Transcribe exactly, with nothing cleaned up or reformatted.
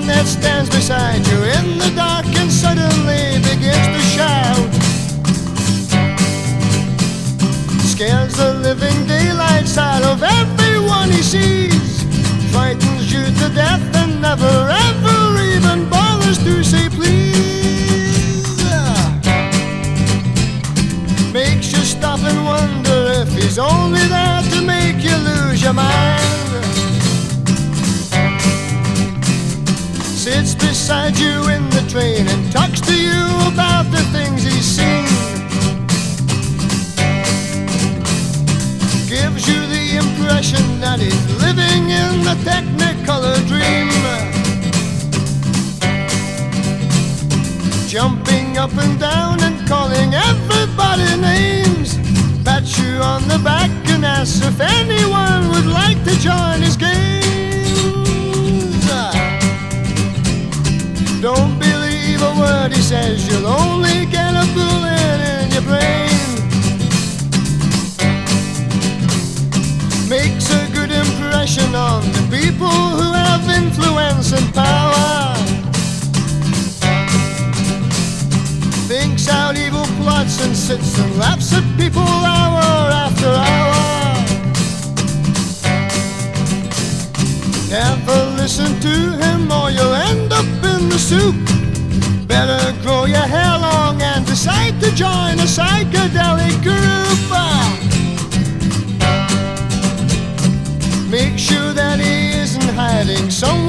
one that stands beside you in the dark and suddenly begins to shout. Scares the living daylights out of everyone he sees, frightens you to death and never ever even bothers to say please. Makes you stop and wonder if he's only there to make you lose your mind. Sits beside you in the train and talks to you about the things he's seen. Gives you the impression that he's living in the Technicolor dream. Jumping up and down and calling everybody names. Pats you on the back and asks if anyone would like to join his games. Don't believe a word he says, you'll only get a bullet in your brain. Makes a good impression on the people who have influence and power. Thinks out evil plots and sits and laughs at people hour after hour. Never listen to him or you'll end up in the soup. Better grow your hair long and decide to join a psychedelic group. Make sure that he isn't hiding somewhere